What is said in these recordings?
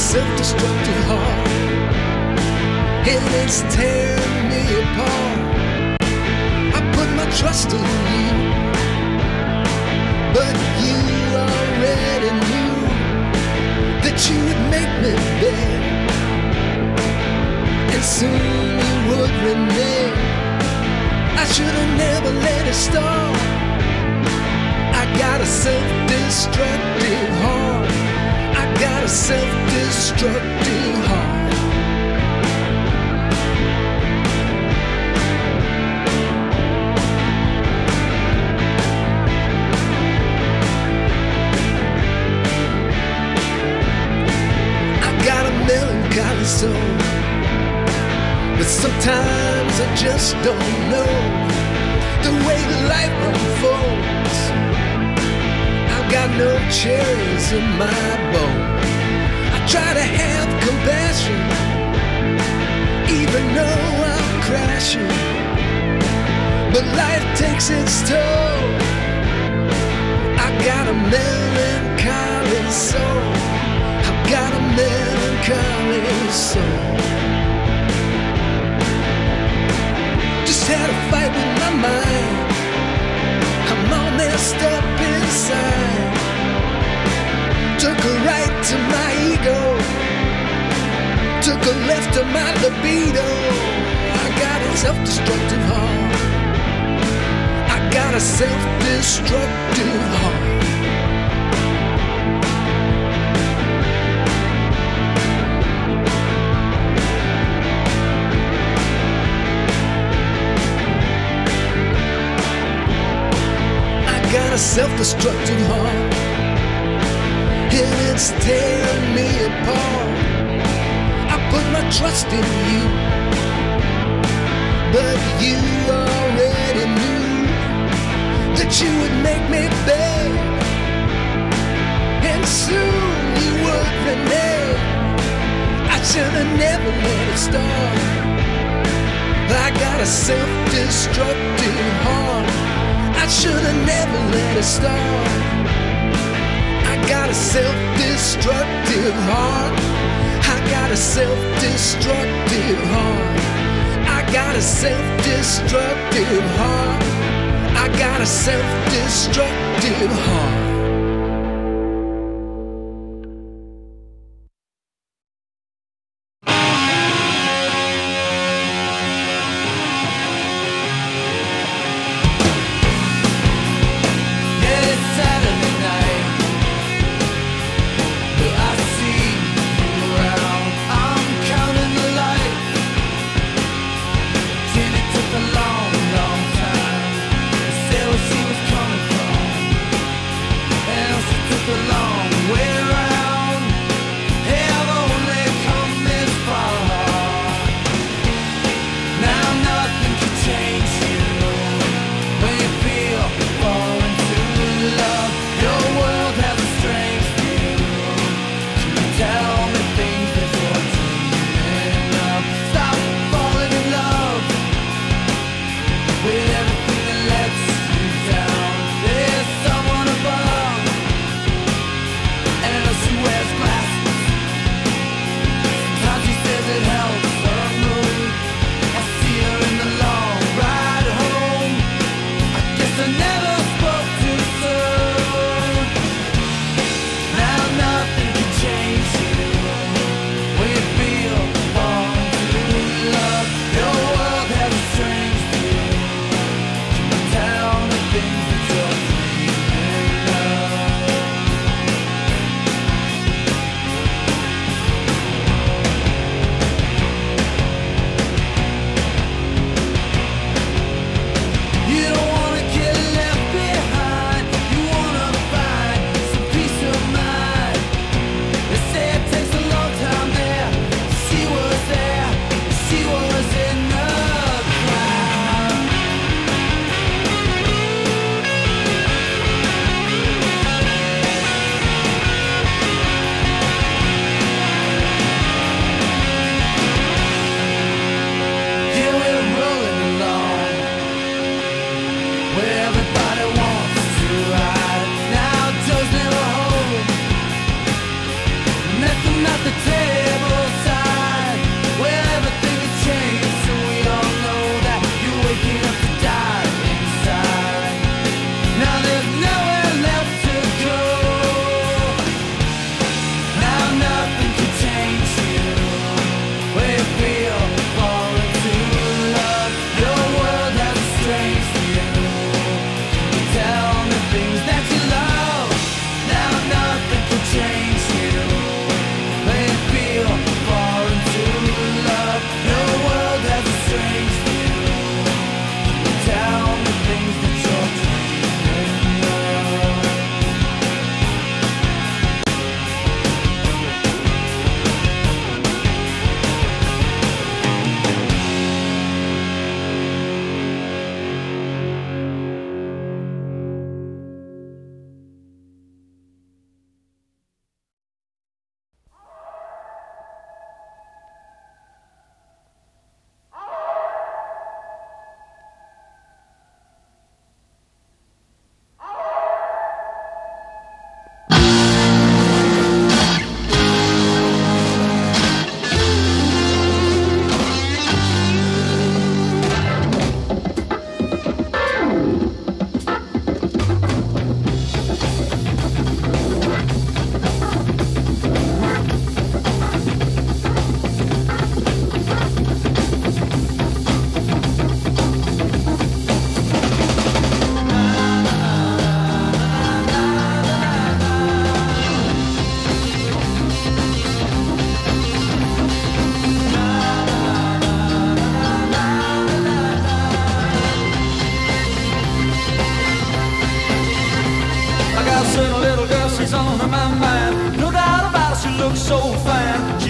self-destructive heart, and it's tearing me apart. I put my trust in you, but you already knew that you would make me beg, and soon you would renege. I should have never let it start. I got a self-destructive heart. I got a self-destructive heart. I got a melancholy soul, but sometimes I just don't know the way life unfolds. I've got no cherries in my bowl. I try to have compassion, even though I'm crashing, but life takes its toll. I got a melancholy soul. I've got a melancholy soul. Just had a fight with my mind. I'm all messed up inside. Took a right to my ego, took a left to my libido. I got a self-destructive heart. I got a self-destructive heart. Got a self-destructive heart, and it's tearing me apart. I put my trust in you, but you already knew that you would make me beg, and soon you would renege. I should have never let it start. I got a self-destructive heart. I should have never let it start. I got a self-destructive heart. I got a self-destructive heart. I got a self-destructive heart. I got a self-destructive heart.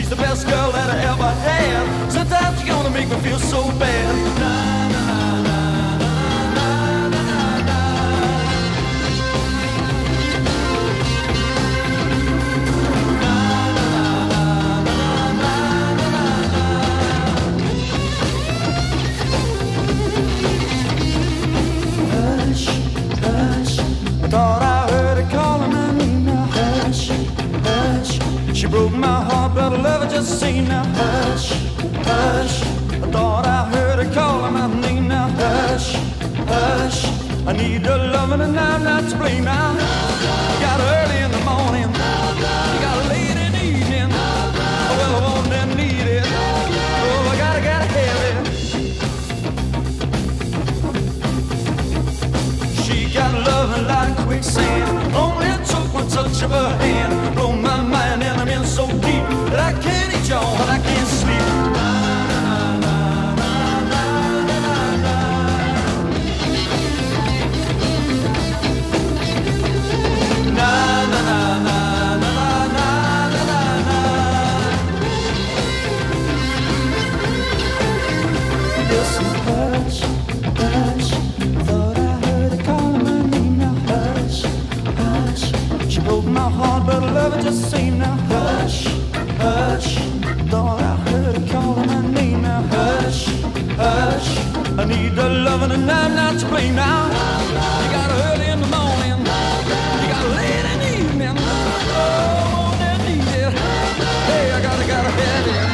the best girl that I ever had. Sometimes you're gonna make me feel so bad. Na, na, na, na. Thought I heard her calling my name now. Hush, hush. She broke my heart, but I love her just the same now. Hush, hush. I thought I heard her calling my name now. Hush, hush. I need her loving and I'm not to blame now. You got her early in the morning, you got her late in the evening. Oh, well, I want and need it. Oh, I gotta have it. She got loving like quicksand. Only it took one touch of her hand. Blow my mind and I'm in so deep that I can't eat y'all and I can't sleep. Na na na na na na na na na. Listen, hush, hush. Thought I heard her calling my name now. Hush, hush. She broke my heart, but I love her just the same now. Hush, hush. Thought I heard her calling my name now. Hush, hush. I need the loving and I'm not to blame now. You got her early in the morning, you got her late in the evening. Oh, I need it. Hey, I gotta have it.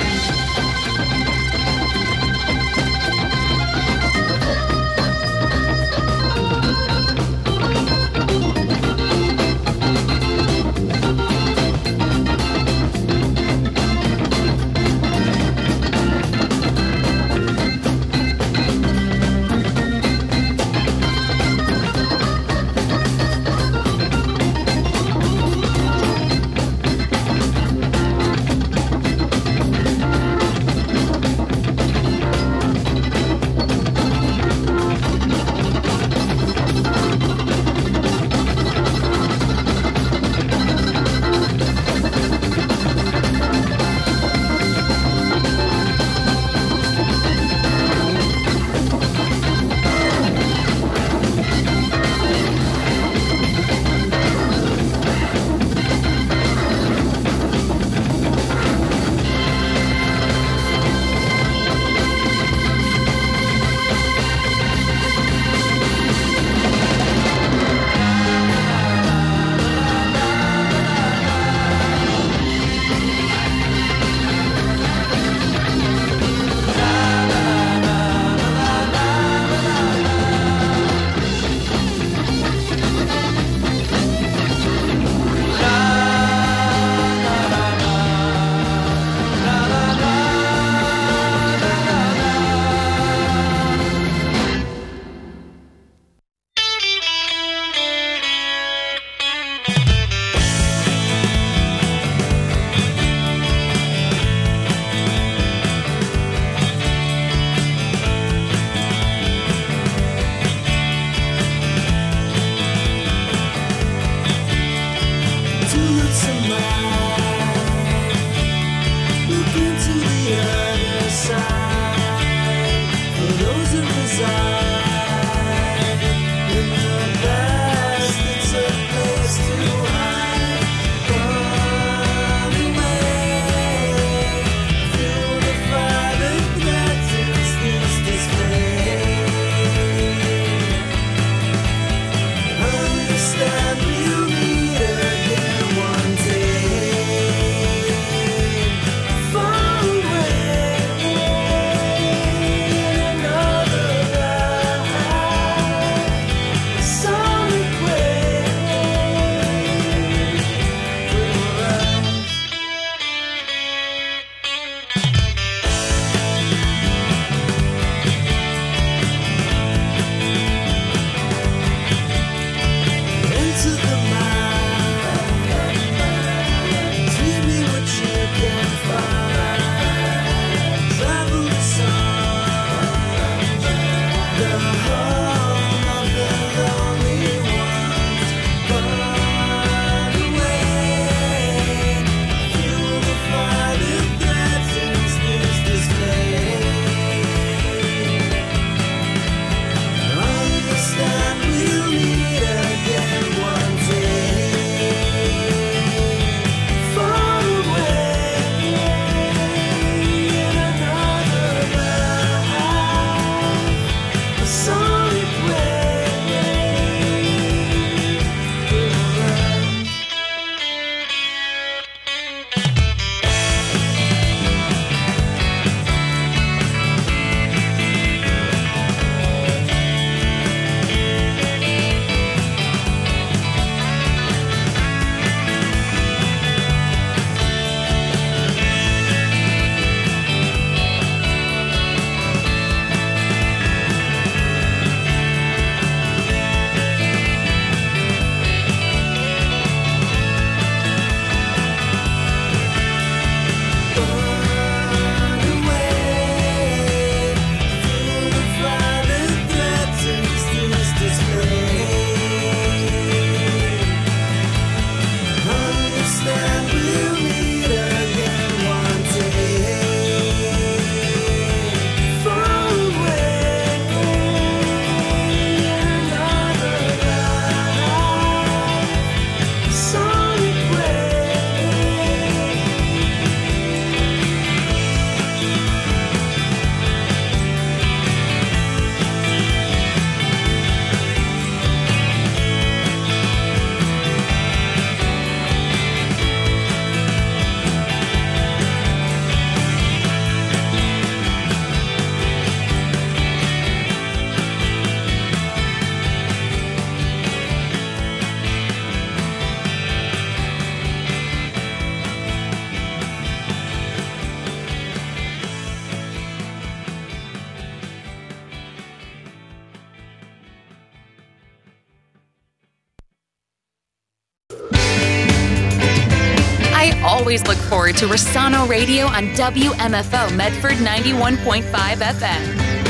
always look forward to Rossano Radio on WMFO Medford 91.5 FM.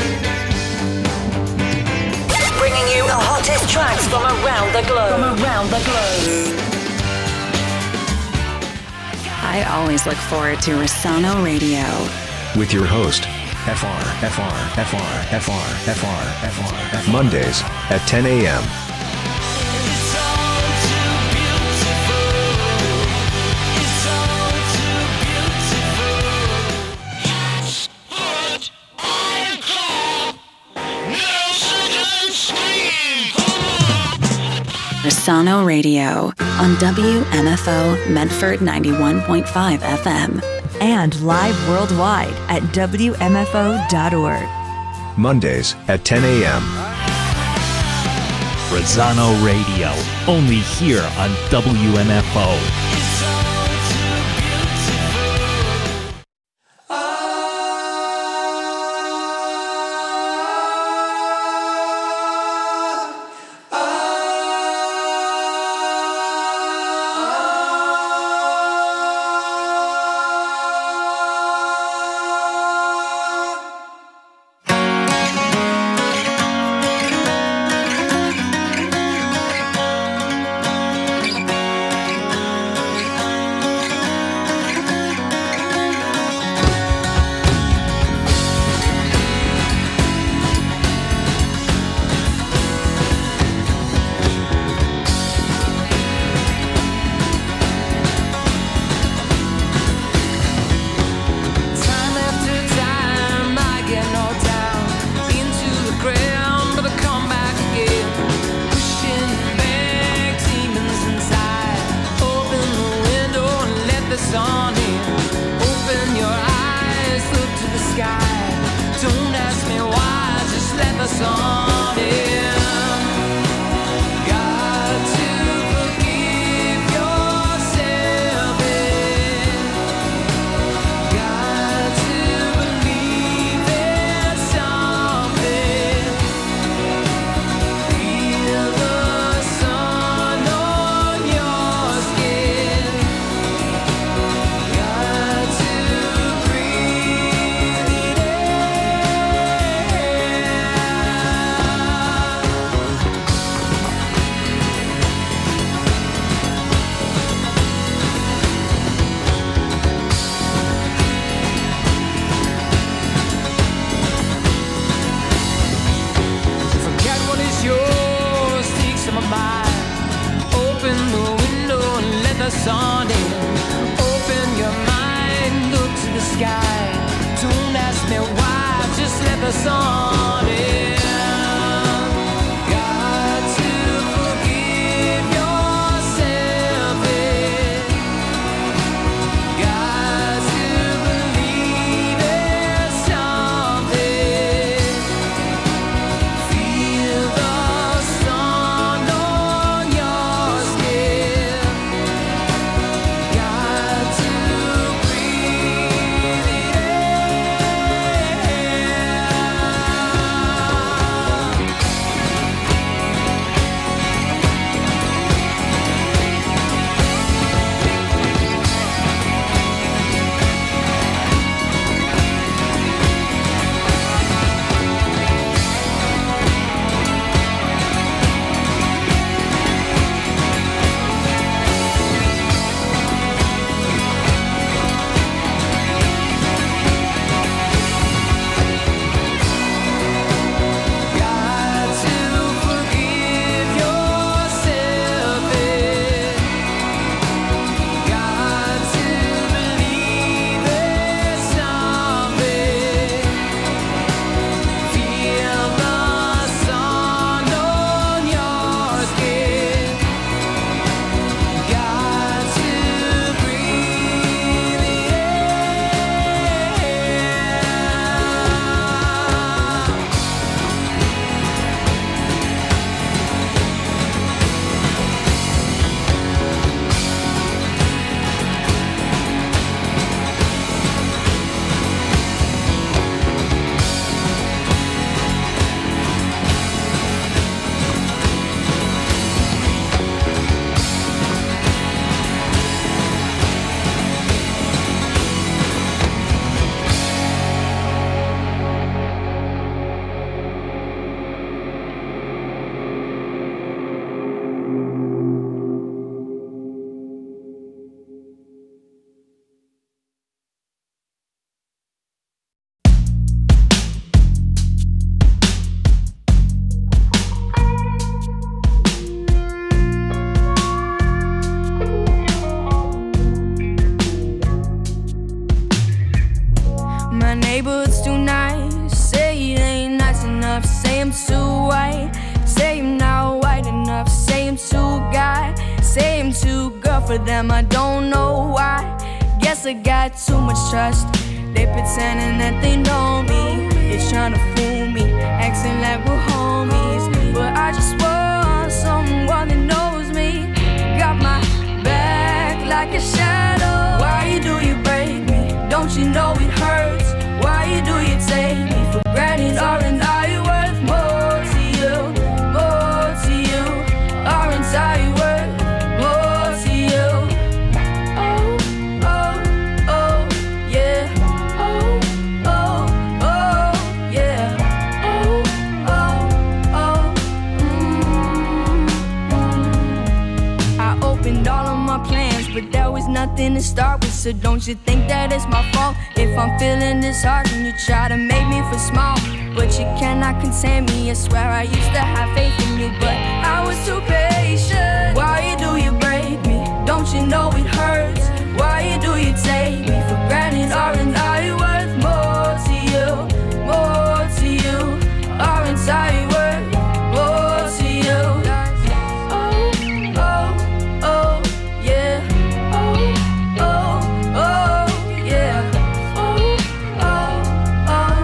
Bringing you the hottest tracks from around the globe. I always look forward to Rossano Radio. With your host, Mondays at 10 a.m. Rossano Radio on WMFO Medford 91.5 FM. And live worldwide at WMFO.org. Mondays at 10 a.m. Rossano Radio, only here on WMFO. My neighborhood's too nice. Say it ain't nice enough. Say I'm too white. Say I'm not white enough. Say I'm too guy. Say I'm too girl for them. I don't know why. Guess I got too much trust. They pretending that they know me. They're trying to fool me, acting like we're homies. But I just want someone that knows me. Got my back like a shadow. Why do you break me? Don't you know it hurts? Why do you take me for granted? Aren't I worth more to you? More to you? Aren't I worth more to you? Oh, oh, oh, yeah. Oh, oh, oh, yeah. Oh, oh, oh, I opened all of my plans, but there was nothing to start with. So don't you think that it's my fault if I'm feeling disheartened? You try to make me feel small, but you cannot contain me. I swear I used to have faith in you, but I was too patient. Why do you break me? Don't you know it hurts? Why do you take me for granted? Aren't I worth more to you? More to you? Aren't I worth more to you? Oh, oh, oh, yeah. Oh, oh, oh, yeah. Oh, oh, oh,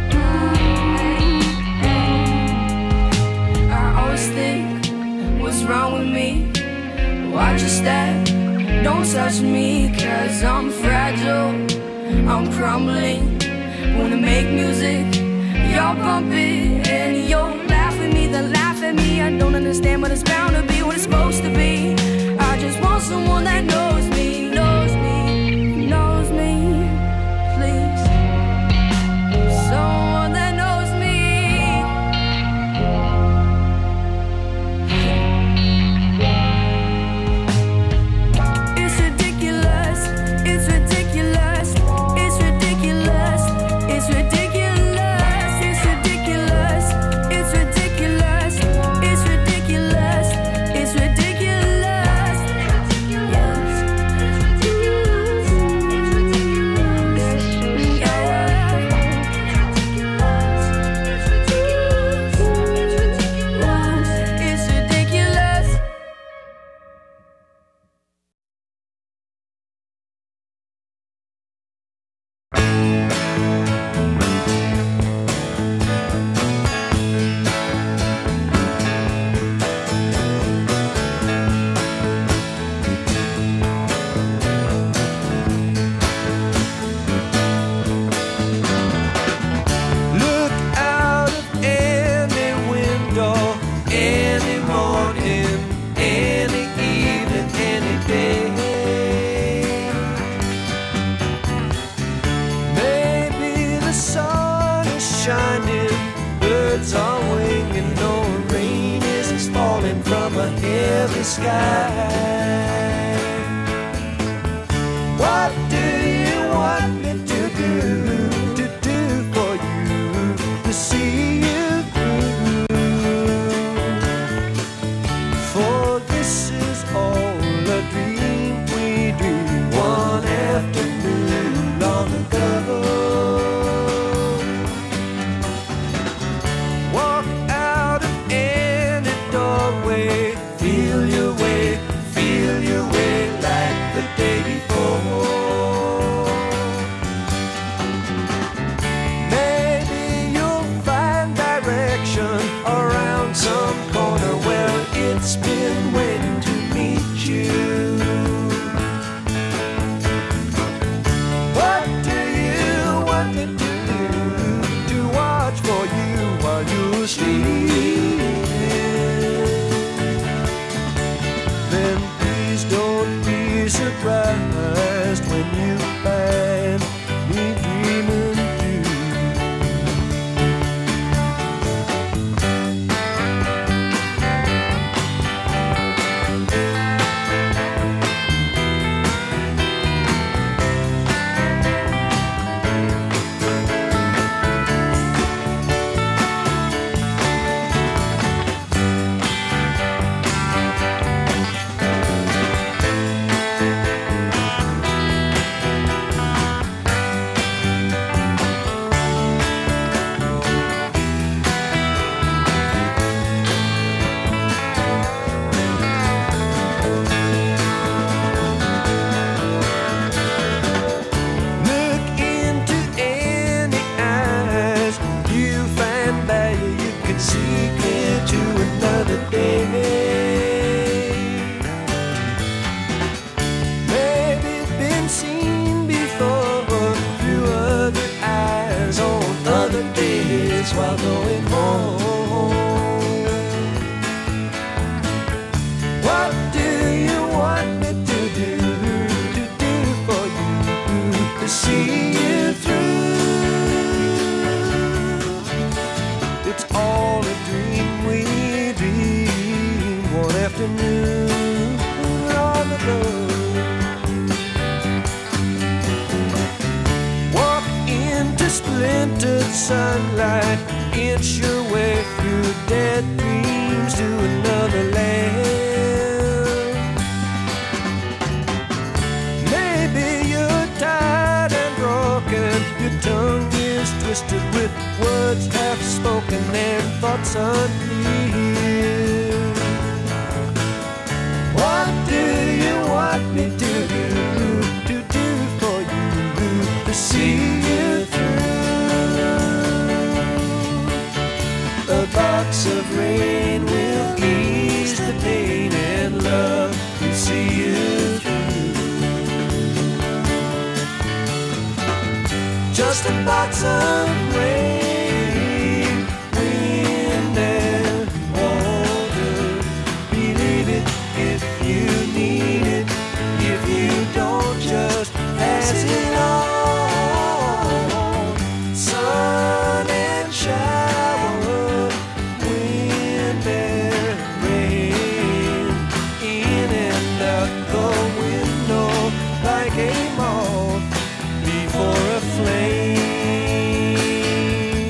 I always think, what's wrong with me? Watch your step, don't touch me, 'cause I'm fragile, I'm crumbling. Wanna make music, y'all bump it, and you'll laugh at me, then laugh at me. I don't understand what it's bound to be, what it's supposed to be. I just want someone that knows me, knows me, knows me, please. Someone that knows me. It's ridiculous, it's ridiculous, it's ridiculous, it's ridiculous, it's ridiculous, it's ridiculous, it's ridiculous, it's ridiculous. It's ridiculous. Look out of any window, any morning, any evening, any day. Maybe the sun is shining, birds are winging, no rain is falling from a heavy sky. What do you want me to do for you, to see you through? For this is all a dream we dreamed one afternoon long ago. Walk out of any doorway, feel your way like the day before. Maybe you'll find direction around some corner where it's been waiting to meet you. What do you splintered sunlight inch your way through dead dreams to another land. Maybe you're tired and broken, your tongue is twisted with words half spoken and thoughts unclear. What do you want me to do for you, to see you through? A box of rain will ease the pain and love to see you through. Just a box of rain, wind and water. Believe it if you need it. If you don't, just pass it on. Sun and shower, wind and rain, in and out the window like a moth before a flame.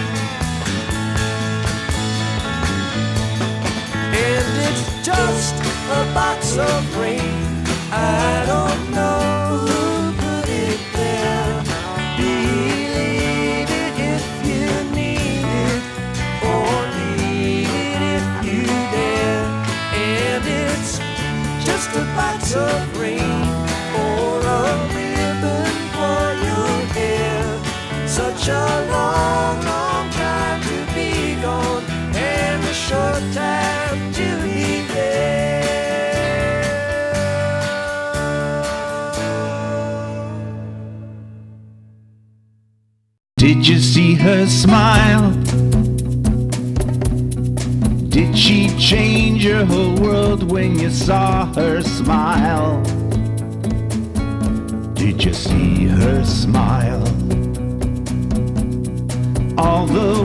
And it's just a box of rain. I don't know who put it there. Believe it if you need it, or leave it if you dare. And it's just a box of rain, or a ribbon for your hair. Such a long, long time to be gone, and a short time to be there. Did you see her smile? Did she change your whole world when you saw her smile? Did you see her smile? All the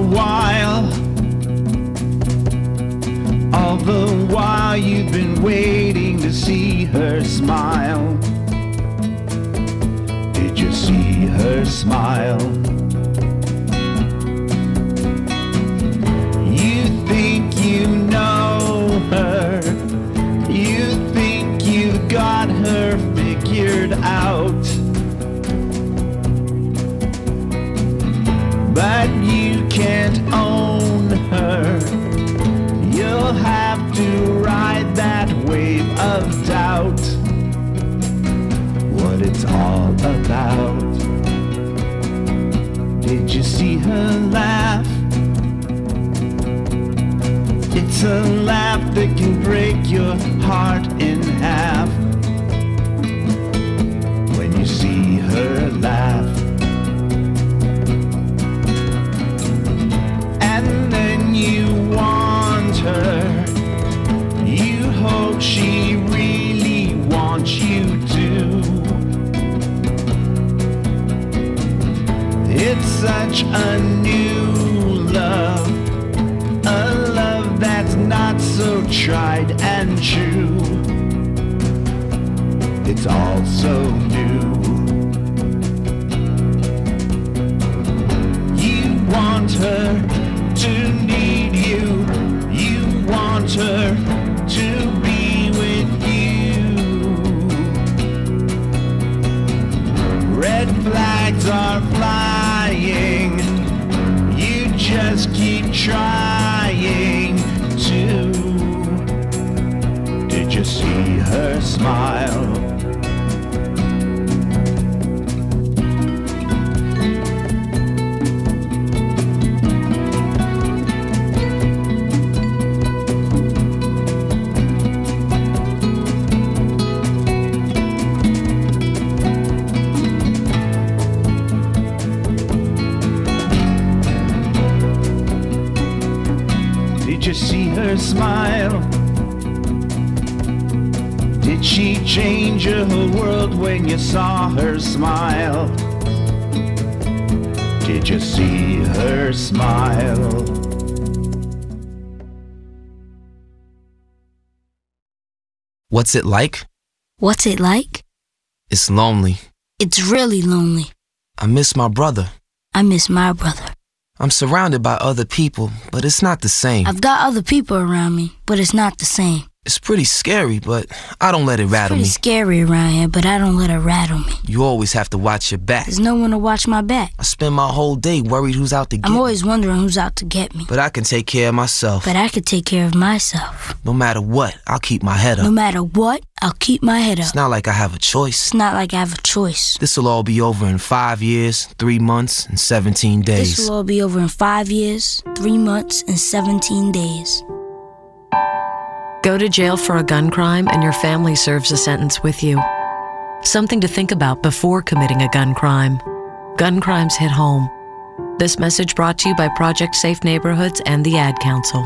while you've been waiting to see her smile. Did you see her smile? You think you know her, you think you've got her figured out, but you can't own her. You'll have to ride that wave of doubt, what it's all about. Did you see her laugh? It's a laugh that can break your heart in half. When you see her laugh, and then you want her, you hope she really wants you to. It's such a new love, a love that's not so tried and true. It's all so new. You want her to need you, you want her to be with you. Red flags are flying, you just keep trying to. Did you see her smile? Did you see her smile? Did she change your whole world when you saw her smile? Did you see her smile? What's it like? What's it like? It's lonely. It's really lonely. I miss my brother. I miss my brother. I'm surrounded by other people, but it's not the same. I've got other people around me, but it's not the same. It's pretty scary, but I don't let it rattle me. It's pretty scary around here, but I don't let it rattle me. You always have to watch your back. There's no one to watch my back. I spend my whole day worried who's out to get me. I'm always wondering who's out to get me. But I can take care of myself. But I can take care of myself. No matter what, I'll keep my head up. No matter what, I'll keep my head up. It's not like I have a choice. It's not like I have a choice. This'll all be over in 5 years, 3 months, and 17 days. This will all be over in 5 years, 3 months, and 17 days. Go to jail for a gun crime and your family serves a sentence with you. Something to think about before committing a gun crime. Gun crimes hit home. This message brought to you by Project Safe Neighborhoods and the Ad Council.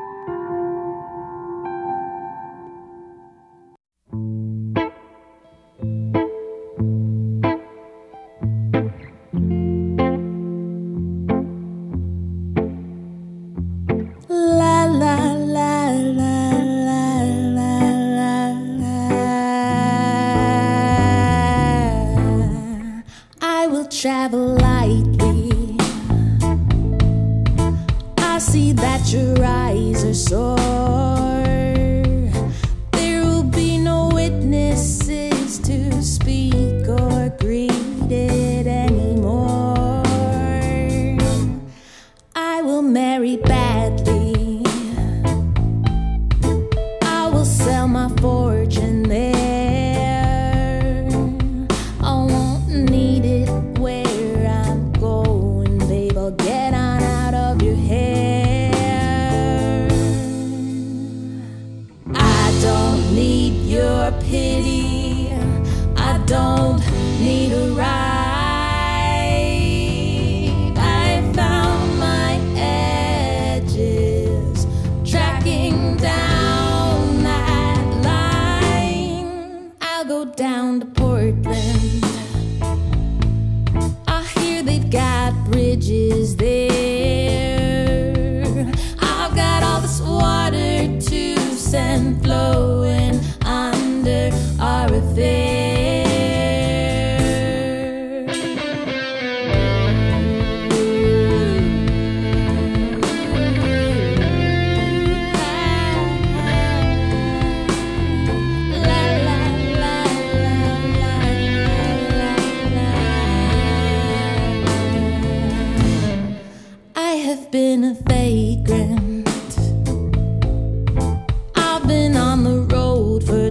Travel lightly. I see that your eyes are sore. There will be no witnesses to speak or greet it anymore. I will marry badly. I will sell my fortune there. Don't need a ride. I found my edges, tracking down that line. I'll go down to Portland. I hear they've got bridges there. I've got all this water to send flowing under our affair. Been a vagrant. I've been on the road for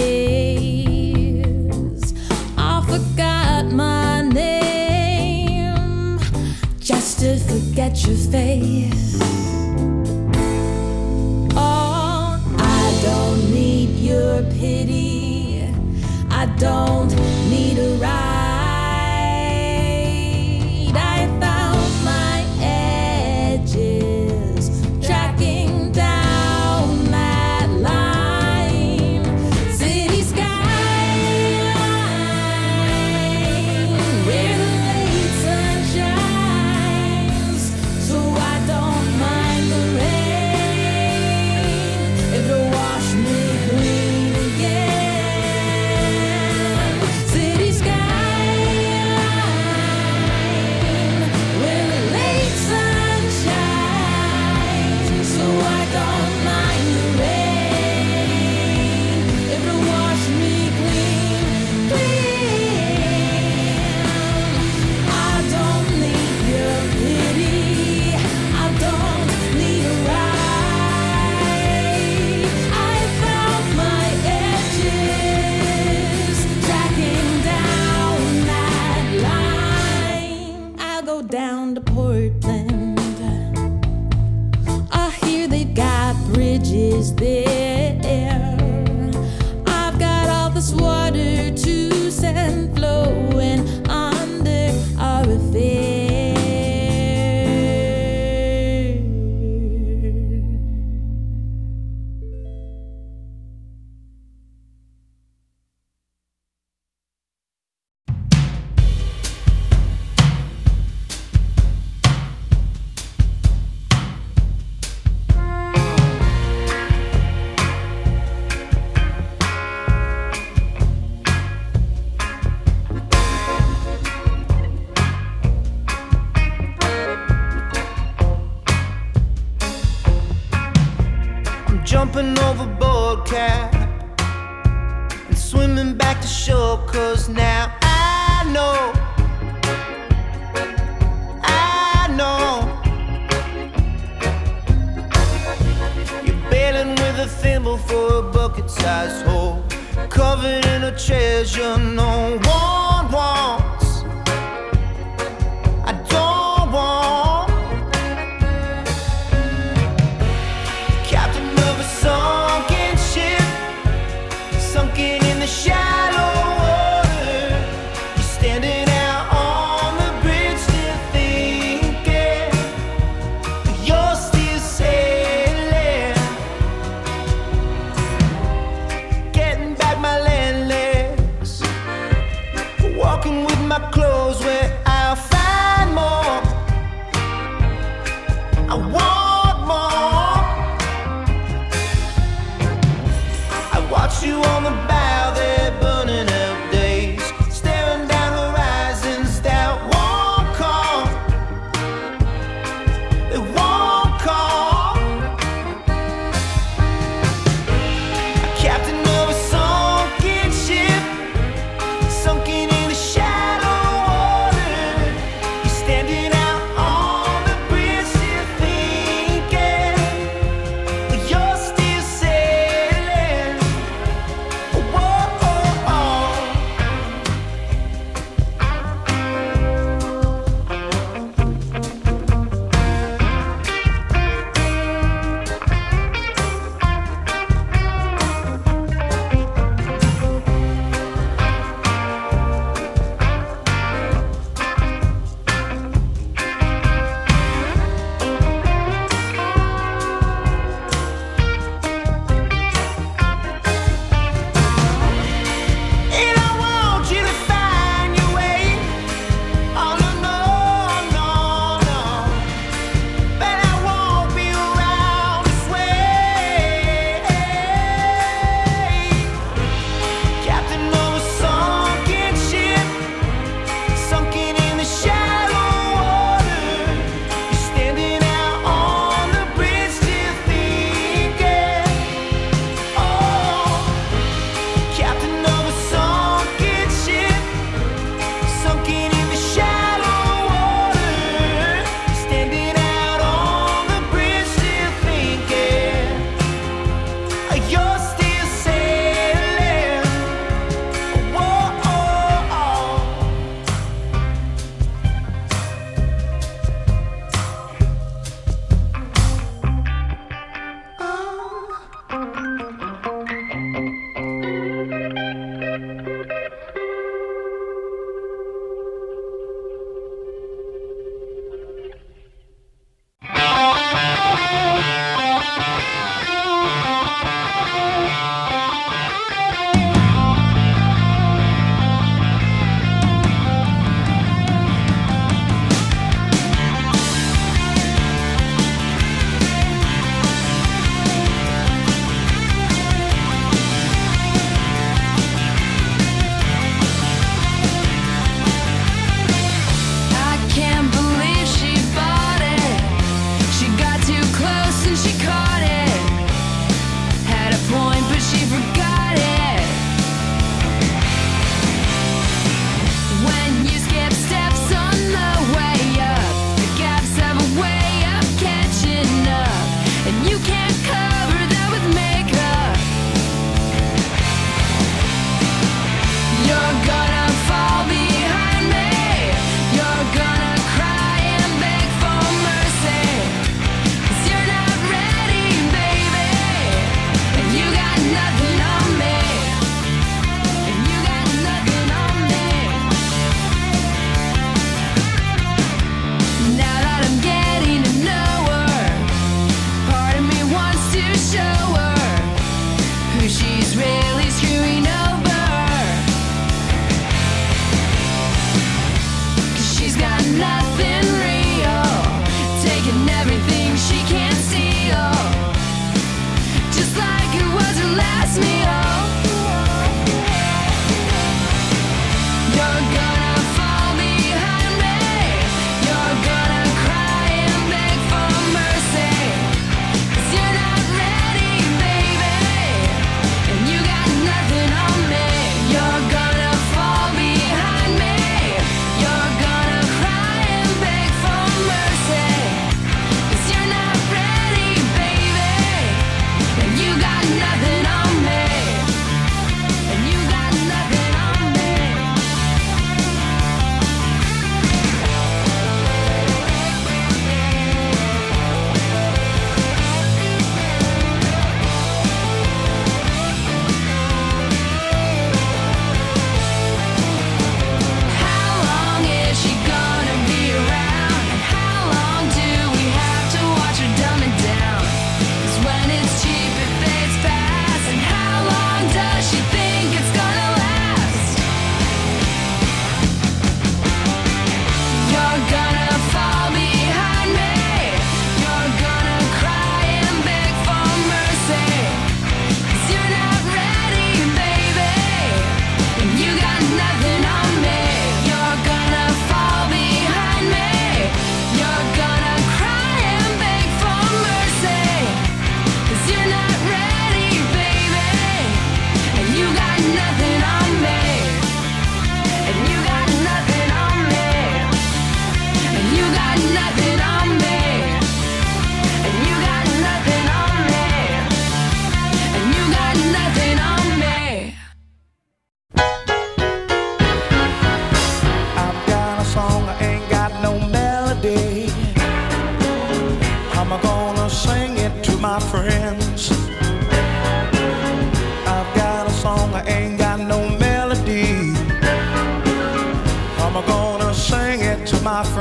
days. I forgot my name just to forget your face. Oh, I don't need your pity. I don't need a ride. Tracking down that line, city skyline, where the late sun shines. So I don't mind the rain if it'll wash me clean again. City skyline, where the late sun shines. So I don't mind the rain if it'll wash me clean, clean. I don't need your pity. I don't need a ride. I found my edges, tracking down that line. I'll go down to Portland. They've got bridges there. I've got all this water to send flowing under our affair. jumping overboard, Cap, and swimming back to shore, 'cause now I know you're bailing with a thimble for a bucket-sized hole, covered in a treasure no one wants. I don't want. Captain of a sunken ship, sunken in the shallow water. You're standing out on the bridge, still thinking you're still sailing. Getting back my land legs,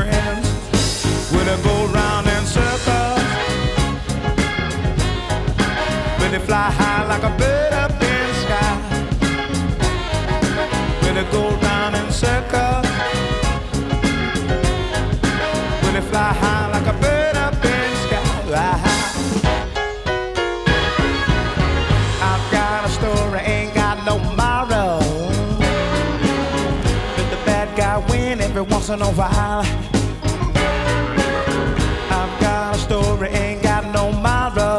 friends. We'll go round in circles. We'll fly high like a bird up in the sky. We'll go round in circles. We'll fly high like a bird up in the sky. I've got a story, ain't got no tomorrow. Let the bad guy win every once in a while. I've got a story, ain't got no tomorrow.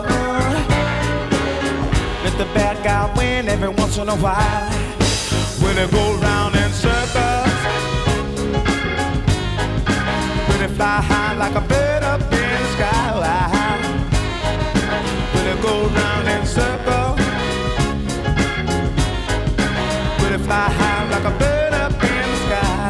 Let the bad guy win every once in a while. When it go round in circles, when it fly high like a bird up in the sky. When it go round in circles, when it fly high like a bird up in the sky.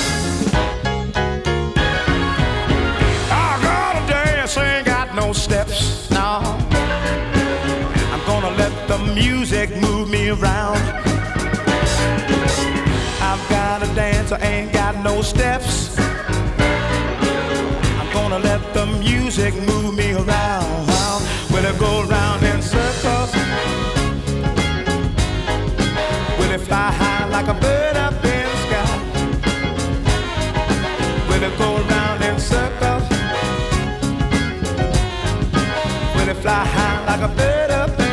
I gotta dance, ain't got no steps, no. I'm gonna let the music move me around. I've got to dance, I ain't got no steps. I'm gonna let the music move me around. Will it go round in circles? Will it fly high like a bird up in the sky? Will it go round in circles? Will it fly high like a bird up in the sky?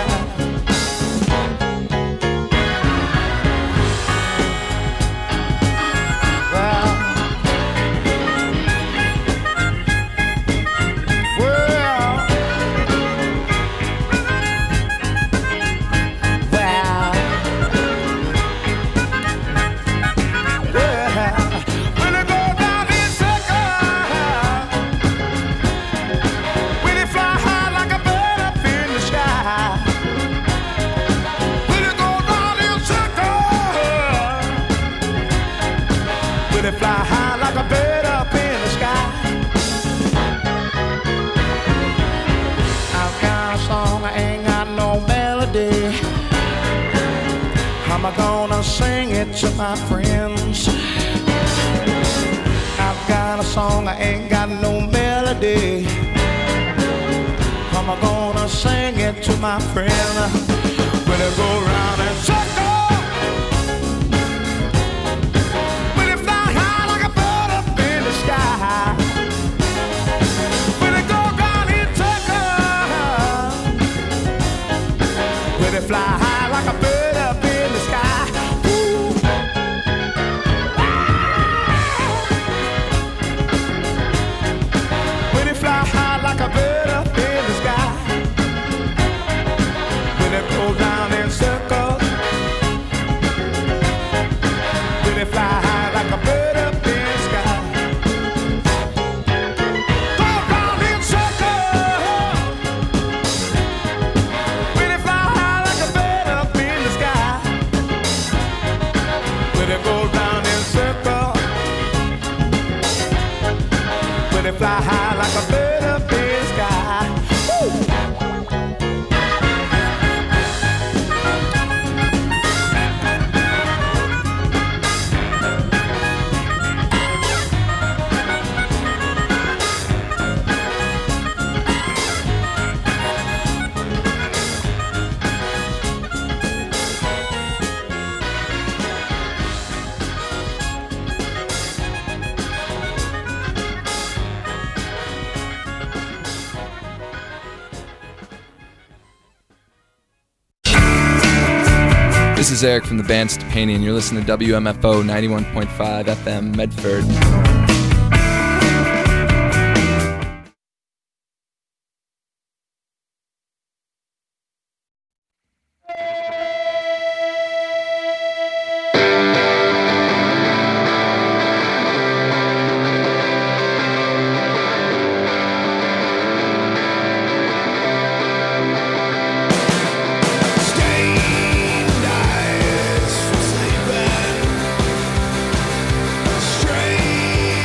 Fly high like a bird up in the sky. I've got a song, I ain't got no melody. How am I gonna sing it to my friends? I've got a song, I ain't got no melody. How am I gonna sing it to my friend? Will it go round and circle? Fly high like a bird up in the sky. Ooh. When it fly high like a bird up in the sky. When it go round in circles. When it fly high like a bird up in the sky. Go round in circles. When it fly high like a bird up in the sky. When it go round in circles. When it fly high like a bird up in the sky. Woo! This is Eric from the band Stepani, and you're listening to WMFO 91.5 FM Medford. Strange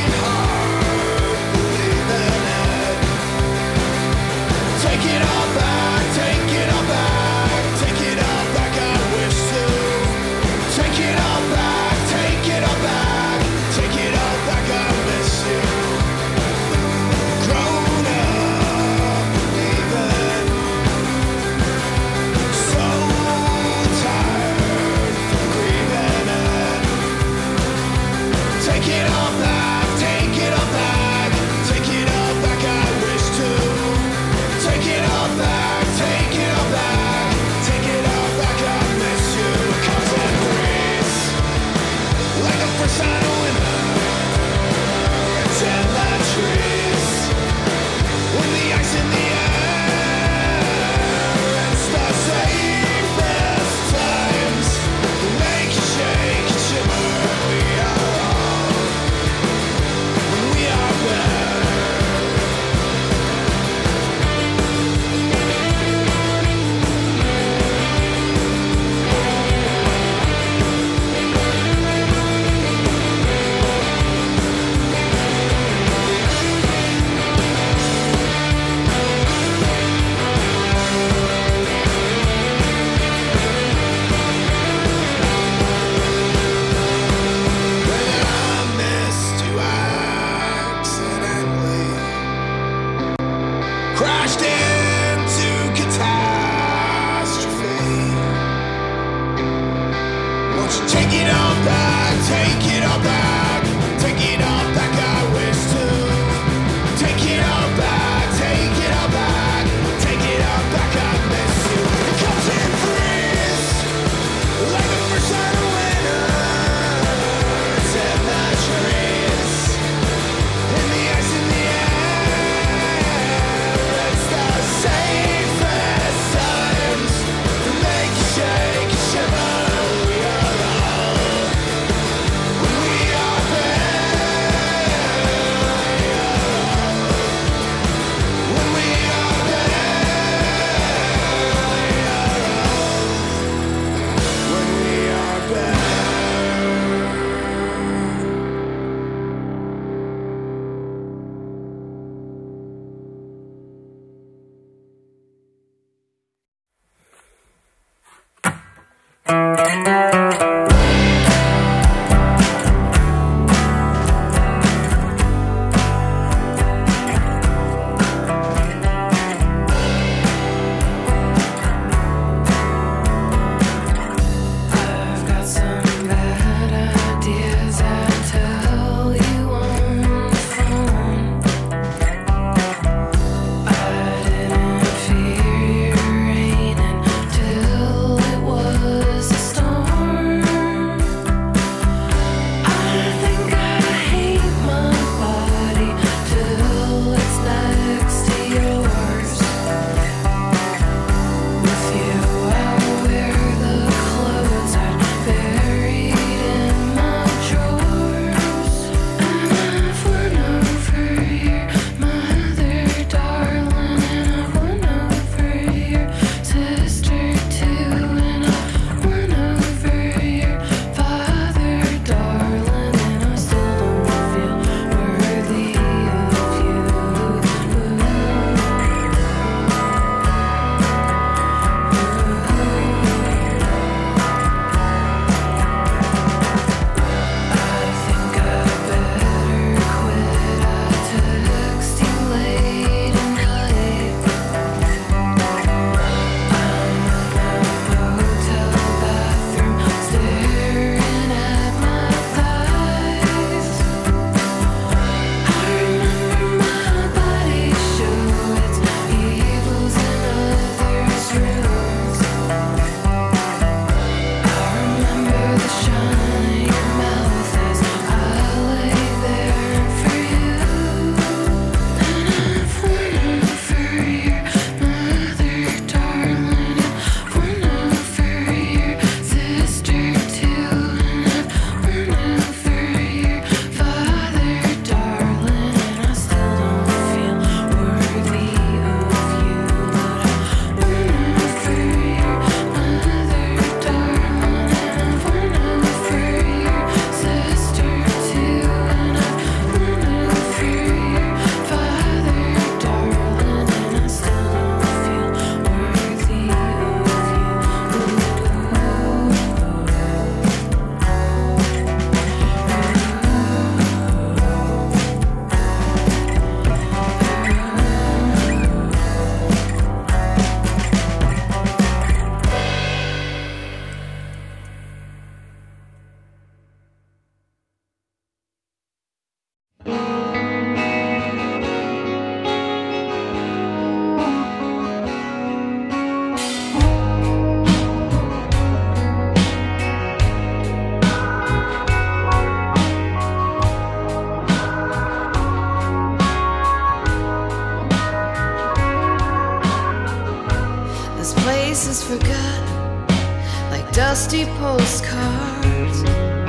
faces forgotten, like dusty postcards,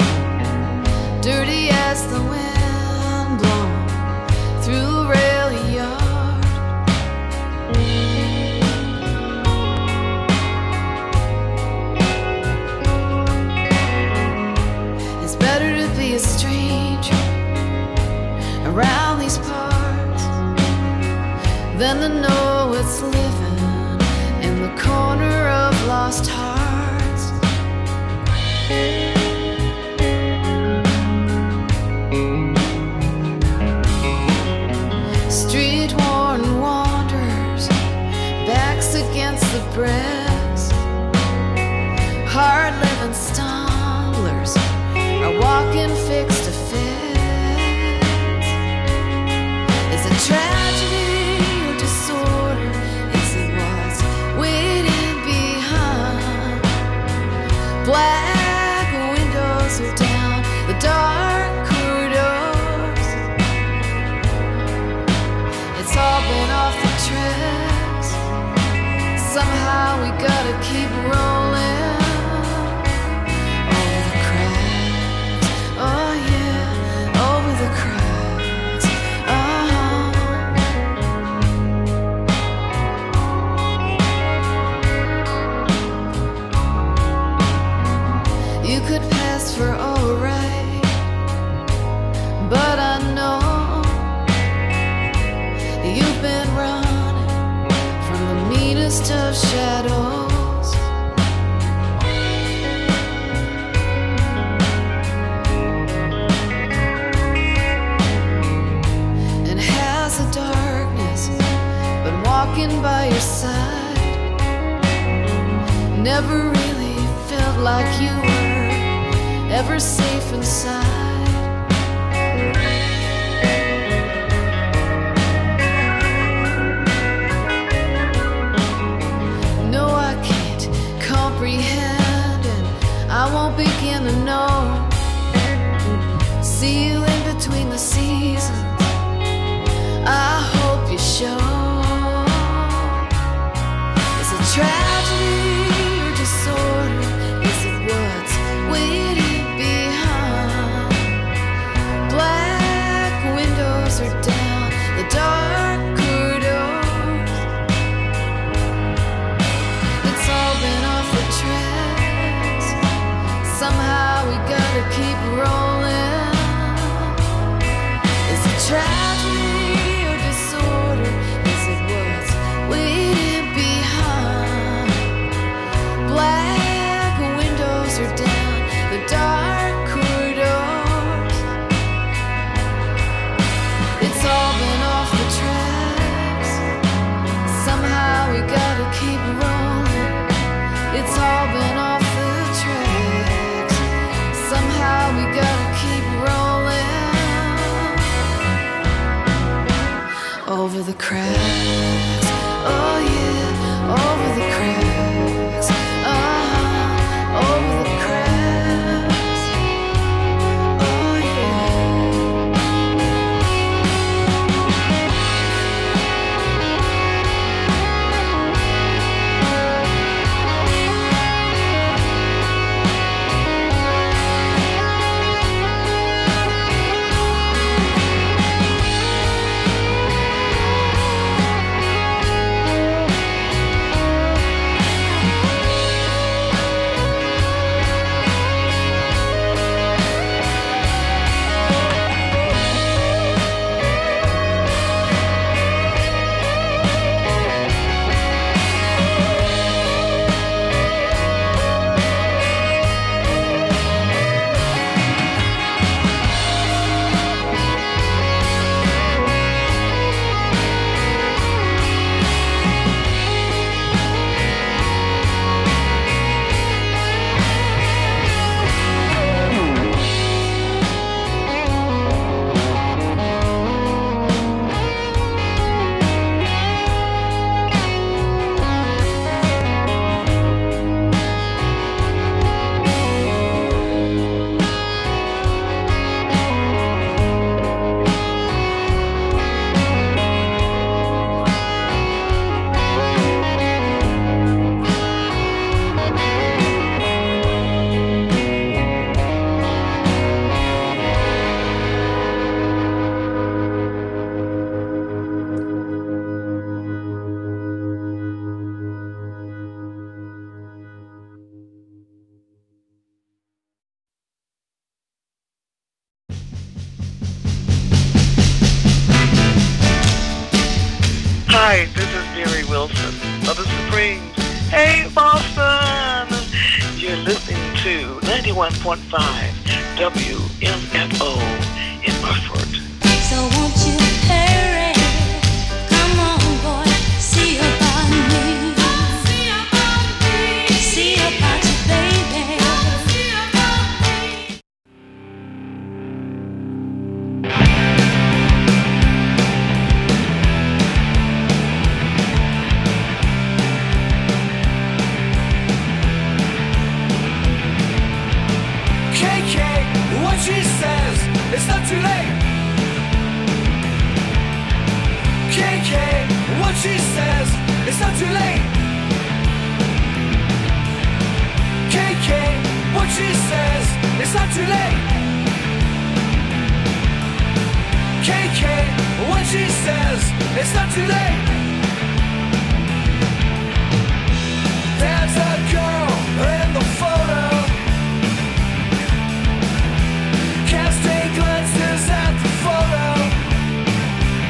dirty as the wind blown through rail yard. It's better to be a stranger around these parts than to know it's living in the corner of lost hearts. Street worn wanderers, backs against the bricks, hard living stumblers are walking fix to fix. Is it tragedy or disorder? Is it what's waiting behind? Black windows are down the dark corridors. It's all been off the tracks. Somehow we gotta keep rolling. Could pass for alright, but I know you've been running from the meanest of shadows. And has the darkness been walking by your side? Never really felt like you were ever safe inside. No, I can't comprehend, and I won't begin to know. See you in between the seasons, I hope you show. Is it tragedy or disorder? Is it what's waiting behind? Black windows are down the dark corridors. It's all been off the tracks. Somehow we gotta keep rolling. Is it tragedy or disorder? Is it what's waiting behind? Black windows are down the dark corridors. It's all been off the tracks. Somehow we gotta keep rolling. It's all been off the tracks. Somehow we gotta keep rolling. Over the cracks. Oh yeah, over the cracks. Over the cracks. Oh yeah. Hi, this is Mary Wilson of the Supremes. Hey, Boston! You're listening to 91.5 WMFO in Murford. So won't you hurry? Come on, boy, see about me. See about you, baby. KK, what she says, it's not too late. KK, what she says, it's not too late. KK, what she says, it's not too late. KK, what she says, it's not too late.